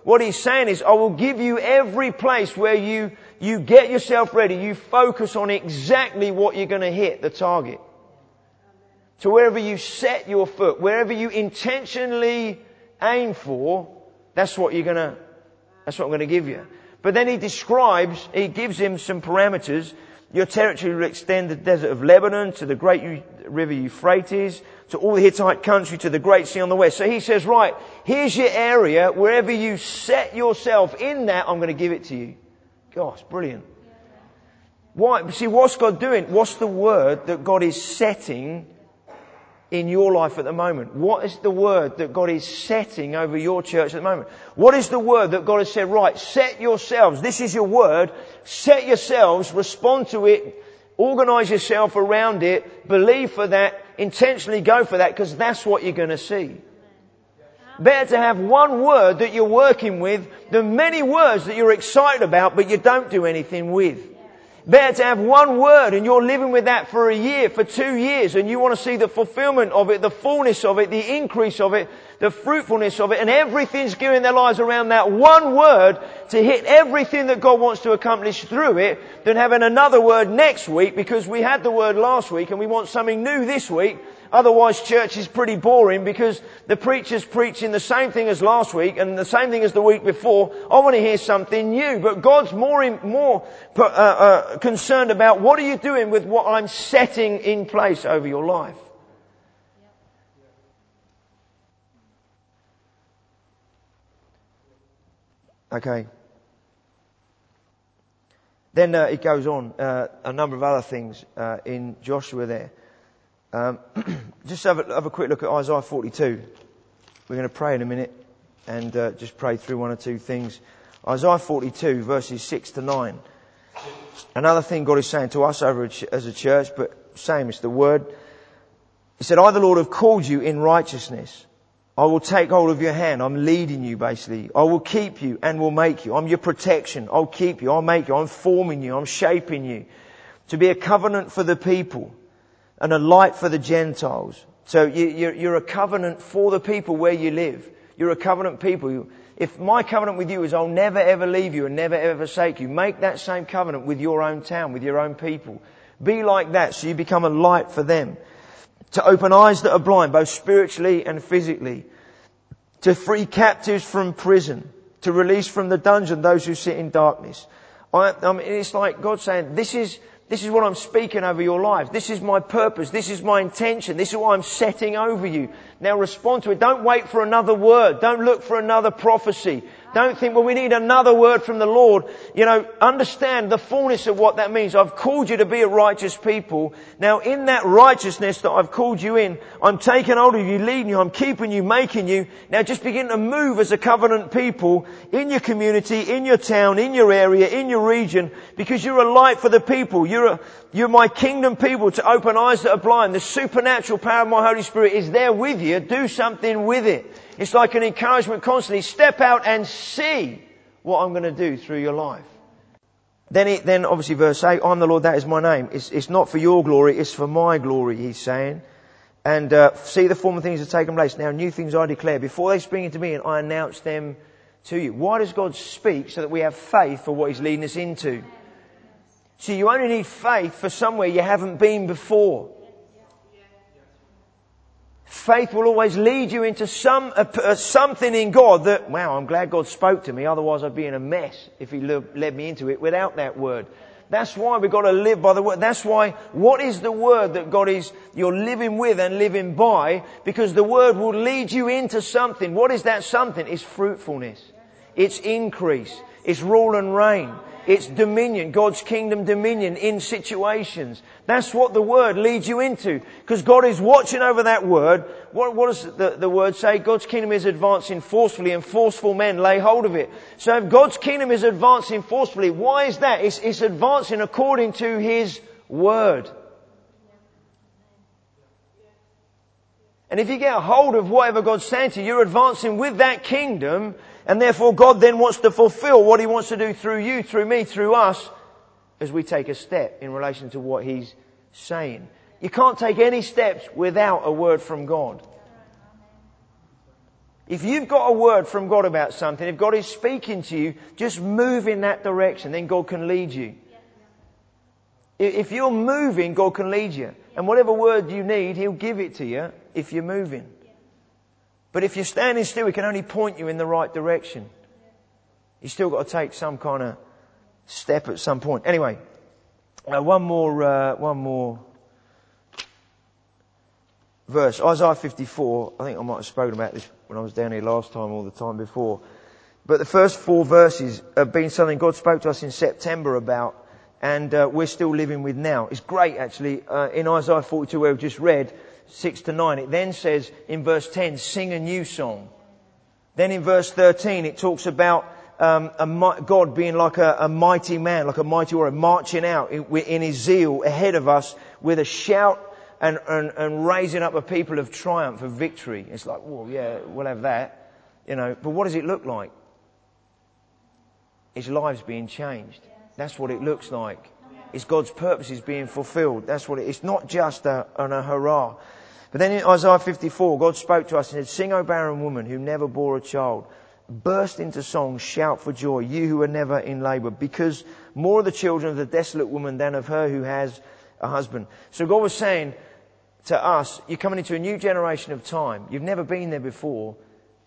What he's saying is, I will give you every place where you, you get yourself ready. You focus on exactly what you're going to hit, the target. So wherever you set your foot, wherever you intentionally aim for, that's what you're going to, that's what I'm going to give you. But then he describes, he gives him some parameters. Your territory will extend the desert of Lebanon to the great river Euphrates, to all the Hittite country, to the great sea on the west. So he says, right, here's your area. Wherever you set yourself in that, I'm going to give it to you. Gosh, brilliant. Why? See, what's God doing? What's the word that God is setting in your life at the moment? What is the word that God is setting over your church at the moment? What is the word that God has said, right, set yourselves, this is your word, set yourselves, respond to it, organise yourself around it, believe for that, intentionally go for that, because that's what you're going to see. Better to have one word that you're working with than many words that you're excited about but you don't do anything with. Better to have one word and you're living with that for a year, for two years, and you want to see the fulfillment of it, the fullness of it, the increase of it, the fruitfulness of it, and everything's gearing their lives around that one word to hit everything that God wants to accomplish through it, than having another word next week because we had the word last week and we want something new this week. Otherwise, church is pretty boring because the preacher's preaching the same thing as last week and the same thing as the week before. I want to hear something new. But God's more in, more uh, uh, concerned about what are you doing with what I'm setting in place over your life. Okay. Then uh, it goes on, uh, a number of other things uh, in Joshua there. Um, just have a, have a quick look at Isaiah forty-two. We're going to pray in a minute and uh, just pray through one or two things. Isaiah forty-two, verses six to nine. Another thing God is saying to us over as a church, but same, it's the word. He said, I, the Lord, have called you in righteousness. I will take hold of your hand. I'm leading you, basically. I will keep you and will make you. I'm your protection. I'll keep you. I'll make you. I'm forming you. I'm shaping you to be a covenant for the people and a light for the Gentiles. So you're a covenant for the people where you live. You're a covenant people. If my covenant with you is I'll never ever leave you and never ever forsake you, make that same covenant with your own town, with your own people. Be like that so you become a light for them. To open eyes that are blind, both spiritually and physically. To free captives from prison. To release from the dungeon those who sit in darkness. I, I mean, it's like God saying, this is... This is what I'm speaking over your life. This is my purpose. This is my intention. This is what I'm setting over you. Now respond to it. Don't wait for another word. Don't look for another prophecy. Don't think, well, we need another word from the Lord. You know, understand the fullness of what that means. I've called you to be a righteous people. Now, in that righteousness that I've called you in, I'm taking hold of you, leading you, I'm keeping you, making you. Now just begin to move as a covenant people in your community, in your town, in your area, in your region, because you're a light for the people. You're a, you're my kingdom people to open eyes that are blind. The supernatural power of my Holy Spirit is there with you. Do something with it. It's like an encouragement constantly. Step out and see what I'm going to do through your life. Then it, then obviously verse eight, I'm the Lord, that is my name. It's, it's not for your glory, it's for my glory, he's saying. And uh, see the former things have taken place. Now new things I declare. Before they spring into being, I announce them to you. Why does God speak? So that we have faith for what he's leading us into. See, you only need faith for somewhere you haven't been before. Faith will always lead you into some uh, uh, something in God that, wow, I'm glad God spoke to me. Otherwise I'd be in a mess if he le- led me into it without that word. That's why we've got to live by the word. That's why, what is the word that God is, you're living with and living by? Because the word will lead you into something. What is that something? It's fruitfulness. It's increase. It's rule and reign. It's dominion, God's kingdom dominion in situations. That's what the word leads you into. Because God is watching over that word. What, what does the, the word say? God's kingdom is advancing forcefully and forceful men lay hold of it. So if God's kingdom is advancing forcefully, why is that? It's, it's advancing according to His word. And if you get a hold of whatever God's saying to you, you're advancing with that kingdom. And therefore God then wants to fulfill what He wants to do through you, through me, through us, as we take a step in relation to what He's saying. You can't take any steps without a word from God. If you've got a word from God about something, if God is speaking to you, just move in that direction, then God can lead you. If you're moving, God can lead you. And whatever word you need, He'll give it to you if you're moving. But if you're standing still, He can only point you in the right direction. You've still got to take some kind of step at some point. Anyway, uh, one more, uh, one more verse. Isaiah fifty-four. I think I might have spoken about this when I was down here last time or the time before. But the first four verses have been something God spoke to us in September about, and uh, we're still living with now. It's great, actually. Uh, in Isaiah forty-two, where we just read, six to nine, it then says in verse ten, sing a new song. Then in verse thirteen, it talks about um, a, God being like a, a mighty man, like a mighty warrior, marching out in, in His zeal ahead of us with a shout and, and, and raising up a people of triumph, of victory. It's like, well, yeah, we'll have that, you know. But what does it look like? His lives being changed. That's what it looks like. It's God's purposes being fulfilled. That's what it is. It's not just a, an, a hurrah. But then in Isaiah fifty-four, God spoke to us and said, sing, O barren woman who never bore a child. Burst into song, shout for joy, you who are never in labour, because more of the children of the desolate woman than of her who has a husband. So God was saying to us, you're coming into a new generation of time. You've never been there before.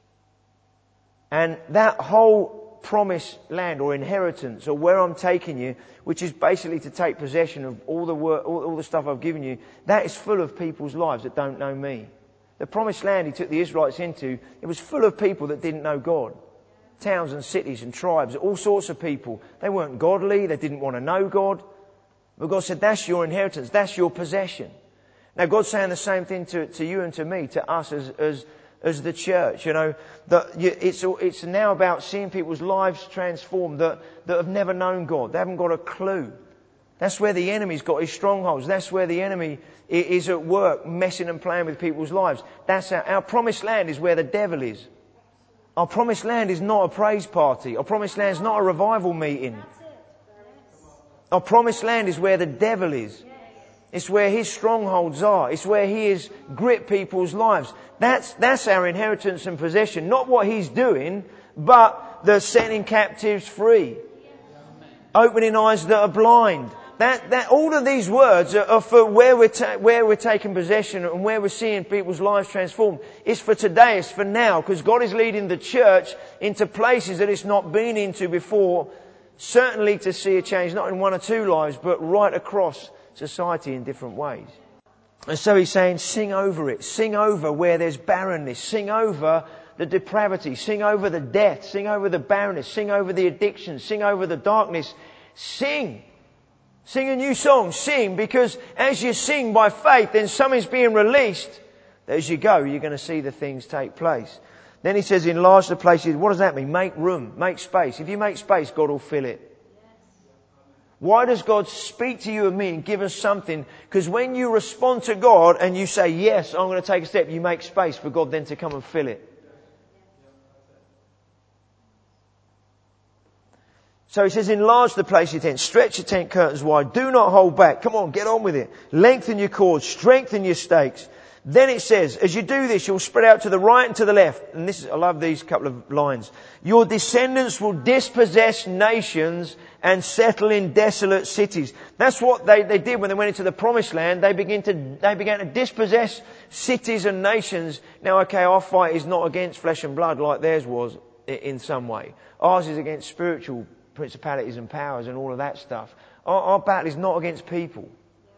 And that whole promised land or inheritance, or where I'm taking you, which is basically to take possession of all the work, all, all the stuff I've given you, that is full of people's lives that don't know me. The promised land He took the Israelites into, it was full of people that didn't know God. Towns and cities and tribes, all sorts of people. They weren't godly, they didn't want to know God. But God said, that's your inheritance, that's your possession. Now God's saying the same thing to, to you and to me, to us as, as, as the church. You know, that you, it's, it's now about seeing people's lives transformed that, that have never known God. They haven't got a clue. That's where the enemy's got his strongholds. That's where the enemy is at work, messing and playing with people's lives. That's our, our promised land is where the devil is. Our promised land is not a praise party. Our promised land is not a revival meeting. Our promised land is where the devil is. It's where his strongholds are. It's where he has gripped people's lives. That's, that's our inheritance and possession. Not what he's doing, but the setting captives free. Opening eyes that are blind. That, that, all of these words are, are for where we're, ta- where we're taking possession and where we're seeing people's lives transformed. It's for today, it's for now, because God is leading the church into places that it's not been into before. Certainly to see a change, not in one or two lives, but right across society in different ways. And so He's saying, sing over it. Sing over where there's barrenness. Sing over the depravity. Sing over the death. Sing over the barrenness. Sing over the addiction. Sing over the darkness. Sing. Sing a new song. Sing, because as you sing by faith, then something's being released. As you go, you're going to see the things take place. Then He says, enlarge the places. What does that mean? Make room. Make space. If you make space, God will fill it. Why does God speak to you and me and give us something? Because when you respond to God and you say, yes, I'm going to take a step, you make space for God then to come and fill it. So He says, enlarge the place of your tent, stretch your tent curtains wide, do not hold back. Come on, get on with it. Lengthen your cords, strengthen your stakes. Then it says, as you do this, you'll spread out to the right and to the left. And this is, I love these couple of lines. Your descendants will dispossess nations and settle in desolate cities. That's what they, they did when they went into the promised land. They began to, they began to dispossess cities and nations. Now, okay, our fight is not against flesh and blood like theirs was in some way. Ours is against spiritual principalities and powers and all of that stuff. Our, our battle is not against people.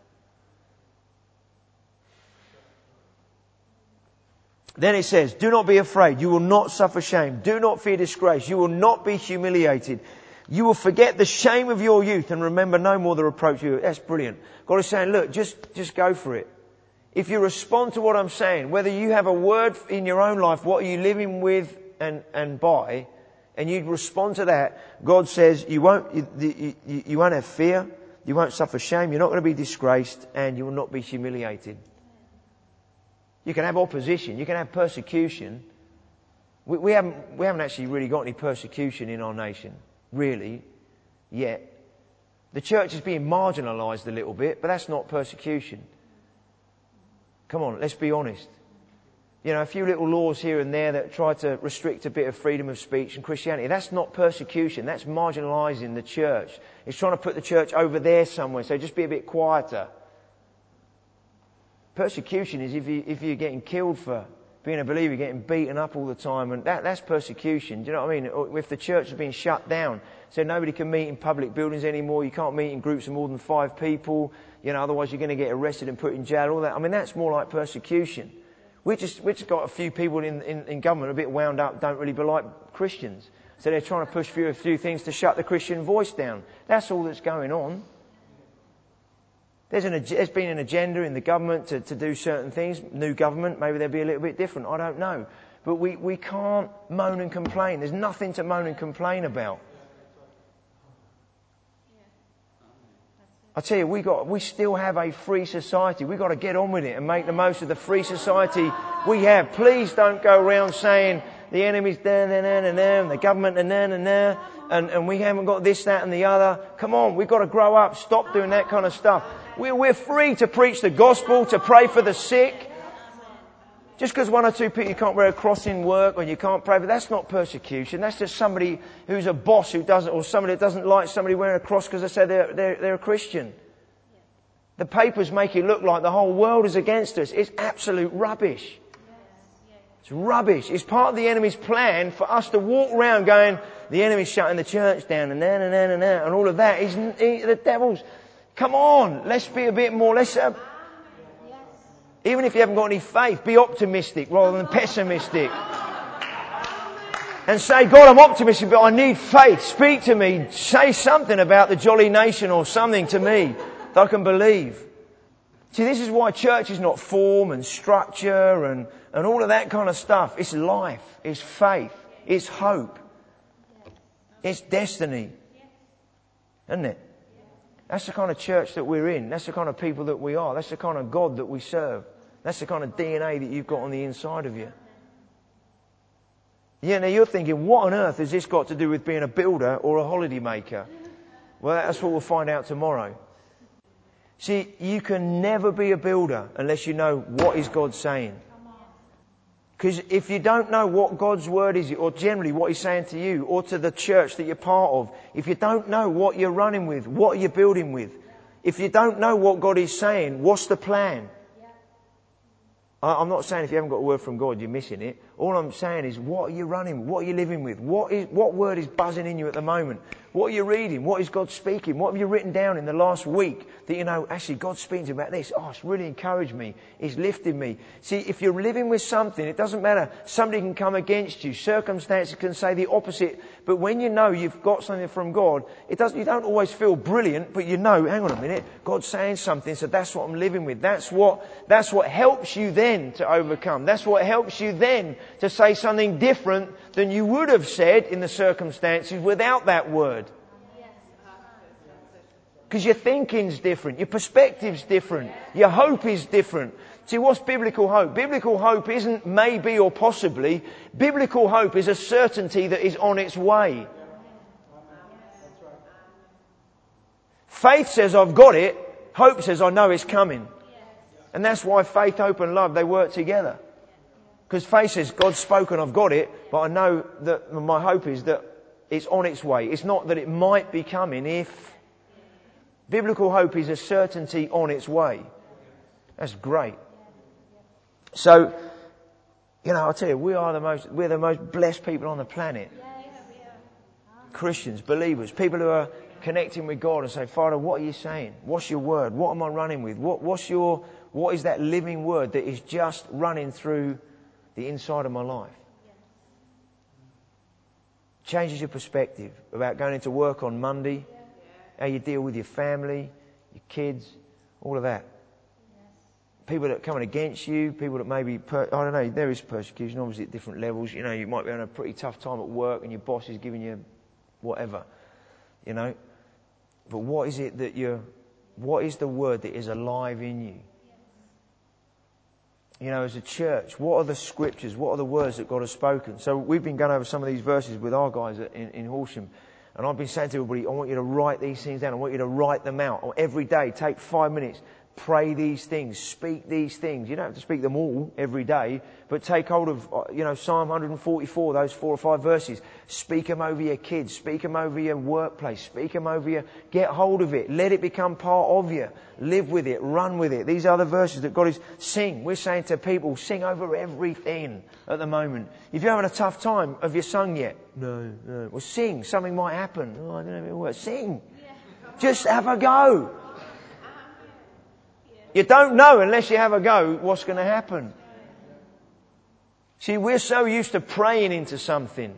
Then it says, do not be afraid. You will not suffer shame. Do not fear disgrace. You will not be humiliated. You will forget the shame of your youth and remember no more the reproach of you. That's brilliant. God is saying, look, just, just go for it. If you respond to what I'm saying, whether you have a word in your own life, what are you living with and, and by, and you respond to that, God says you won't, you, you, you won't have fear, you won't suffer shame, you're not going to be disgraced, and you will not be humiliated. You can have opposition, you can have persecution. We, we haven't, we haven't actually really got any persecution in our nation, really, yet. The church is being marginalised a little bit, but that's not persecution. Come on, let's be honest. You know, a few little laws here and there that try to restrict a bit of freedom of speech and Christianity. That's not persecution. That's marginalising the church. It's trying to put the church over there somewhere, so just be a bit quieter. Persecution is if, you, if you're getting killed for being a believer, getting beaten up all the time, and that, that's persecution. Do you know what I mean? Or if the church has been shut down, so nobody can meet in public buildings anymore, you can't meet in groups of more than five people, you know, otherwise you're going to get arrested and put in jail, all that. I mean, that's more like persecution. We just, we just got a few people in, in, in government a bit wound up, don't really like Christians. So they're trying to push through a few things to shut the Christian voice down. That's all that's going on. There's, an, there's been an agenda in the government to, to do certain things. New government, maybe they'll be a little bit different. I don't know. But we, we can't moan and complain. There's nothing to moan and complain about. I tell you, we got, we still have a free society. We've got to get on with it and make the most of the free society we have. Please don't go around saying the enemy's there, there, there, there, there, and the government and there, and there, and, and we haven't got this, that, and the other. Come on, we've got to grow up. Stop doing that kind of stuff. We're, we're free to preach the gospel, to pray for the sick. Just because one or two people, you can't wear a cross in work or you can't pray, but that's not persecution. That's just somebody who's a boss who doesn't, or somebody that doesn't like somebody wearing a cross because they say they're, they're, they're a Christian. The papers make it look like the whole world is against us. It's absolute rubbish. It's rubbish. It's part of the enemy's plan for us to walk around going, the enemy's shutting the church down and then and then and then and all of that. He's, he, the devil's, come on, let's be a bit more, let's, uh, even if you haven't got any faith, be optimistic rather than pessimistic. And say, God, I'm optimistic, but I need faith. Speak to me. Say something about the Jolly Nation or something to me that I can believe. See, this is why church is not form and structure and, and all of that kind of stuff. It's life. It's faith. It's hope. It's destiny. Isn't it? That's the kind of church that we're in. That's the kind of people that we are. That's the kind of God that we serve. That's the kind of D N A that you've got on the inside of you. Yeah, now you're thinking, what on earth has this got to do with being a builder or a holiday maker? Well, that's what we'll find out tomorrow. See, you can never be a builder unless you know what is God saying. Because if you don't know what God's word is, or generally what He's saying to you, or to the church that you're part of, if you don't know what you're running with, what are you building with? If you don't know what God is saying, what's the plan? I'm not saying if you haven't got a word from God, you're missing it. All I'm saying is, what are you running with? What are you living with? What is, what word is buzzing in you at the moment? What are you reading? What is God speaking? What have you written down in the last week that you know, actually God's speaking to me about this? Oh, it's really encouraged me. It's lifted me. See, if you're living with something, it doesn't matter. Somebody can come against you. Circumstances can say the opposite. But when you know you've got something from God, it doesn't, you don't always feel brilliant, but you know, hang on a minute, God's saying something, so that's what I'm living with. That's what, that's what helps you then to overcome. That's what helps you then to say something different than you would have said in the circumstances without that word. Because your thinking's different, your perspective's different, your hope is different. See, what's biblical hope? Biblical hope isn't maybe or possibly. Biblical hope is a certainty that is on its way. Faith says, I've got it. Hope says, I know it's coming. And that's why faith, hope and love, they work together. Because faith says, God's spoken, I've got it, but I know that my hope is that it's on its way. It's not that it might be coming if. Biblical hope is a certainty on its way. That's great. So, you know, I'll tell you, we are the most, we're the most blessed people on the planet. Christians, believers, people who are connecting with God and say, Father, what are you saying? What's your word? What am I running with? What, what's your, what is that living word that is just running through the inside of my life? Changes your perspective about going into work on Monday, how you deal with your family, your kids, all of that. People that are coming against you, people that maybe, per, I don't know, there is persecution, obviously at different levels. You know, you might be having a pretty tough time at work and your boss is giving you whatever, you know. But what is it that you're, what is the word that is alive in you? You know, as a church, what are the scriptures? What are the words that God has spoken? So we've been going over some of these verses with our guys in, in Horsham. And I've been saying to everybody, I want you to write these things down. I want you to write them out. Or every day, take five minutes. pray these things, speak these things. You don't have to speak them all every day, but take hold of, you know, Psalm one forty-four, those four or five verses. Speak them over your kids, speak them over your workplace, speak them over your, get hold of it, let it become part of you. Live with it, run with it. These are the verses that God is, sing. We're saying to people, sing over everything at the moment. If you're having a tough time, have you sung yet? No, no. Well, sing. Something might happen. Oh, I don't know if it works. Sing. Just have a go. You don't know unless you have a go what's going to happen. See, we're so used to praying into something.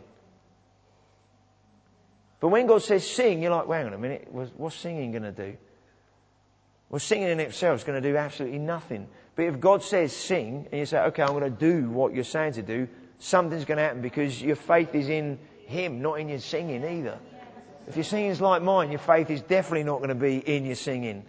But when God says sing, you're like, wait on a minute, what's singing going to do? Well, singing in itself is going to do absolutely nothing. But if God says sing, and you say, okay, I'm going to do what you're saying to do, something's going to happen because your faith is in Him, not in your singing either. If your singing's like mine, your faith is definitely not going to be in your singing.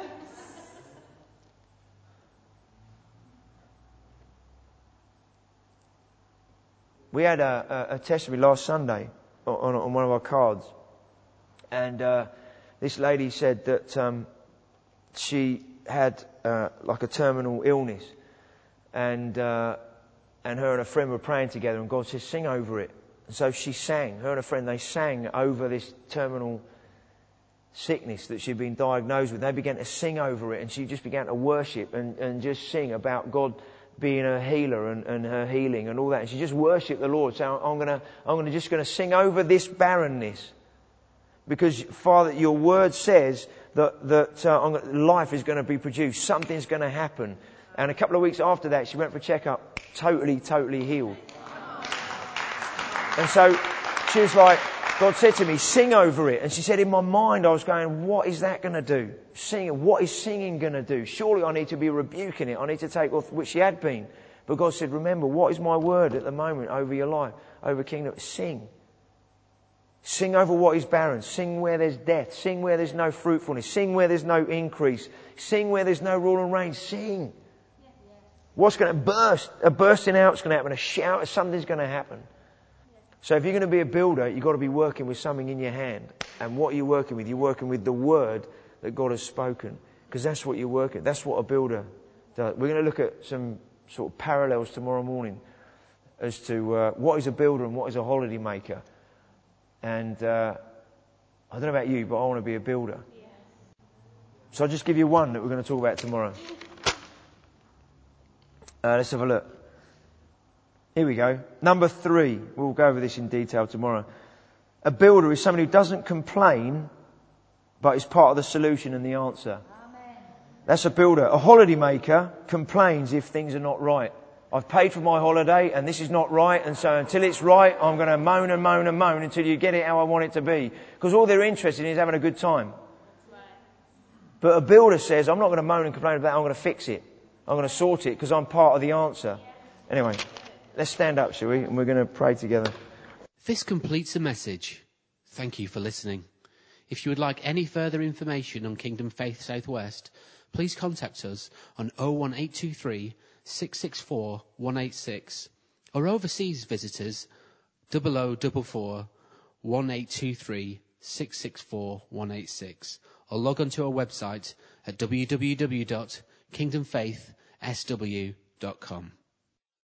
We had a, a, a testimony last Sunday on, on one of our cards. And uh, this lady said that um, she had uh, like a terminal illness. And uh, and her and a friend were praying together. And God said, sing over it. And so she sang. Her and a friend, they sang over this terminal sickness that she'd been diagnosed with. They began to sing over it. And she just began to worship and, and just sing about God being a healer and, and her healing and all that. And she just worshipped the Lord. So I'm going to, I'm going to just going to sing over this barrenness. Because, Father, your word says that, that uh, I'm gonna, life is going to be produced. Something's going to happen. And a couple of weeks after that, she went for a checkup, totally, totally healed. And so she was like, God said to me, sing over it. And she said, in my mind, I was going, what is that going to do? Singing, what is singing going to do? Surely I need to be rebuking it. I need to take off, which she had been. But God said, remember, what is my word at the moment over your life, over kingdom? Sing. Sing over what is barren. Sing where there's death. Sing where there's no fruitfulness. Sing where there's no increase. Sing where there's no rule and reign. Sing. What's going to burst? A bursting out's going to happen. A shout, something's going to happen. So if you're going to be a builder, you've got to be working with something in your hand. And what are you working with? You're working with the word that God has spoken. Because that's what you're working. That's what a builder does. We're going to look at some sort of parallels tomorrow morning as to uh, what is a builder and what is a holiday maker. And uh, I don't know about you, but I want to be a builder. So I'll just give you one that we're going to talk about tomorrow. Uh, let's have a look. Here we go. Number three. We'll go over this in detail tomorrow. A builder is somebody who doesn't complain, but is part of the solution and the answer. Amen. That's a builder. A holiday maker complains if things are not right. I've paid for my holiday and this is not right, and so until it's right, I'm going to moan and moan and moan until you get it how I want it to be. Because all they're interested in is having a good time. Right. But a builder says, I'm not going to moan and complain about that, I'm going to fix it. I'm going to sort it because I'm part of the answer. Anyway. Let's stand up, shall we? And we're going to pray together. This completes the message. Thank you for listening. If you would like any further information on Kingdom Faith Southwest, please contact us on oh one eight two three, six six four, one eight six or overseas visitors double oh double four, one eight two three, six six four, one eight six or log on to our website at w w w dot kingdom faith s w dot com.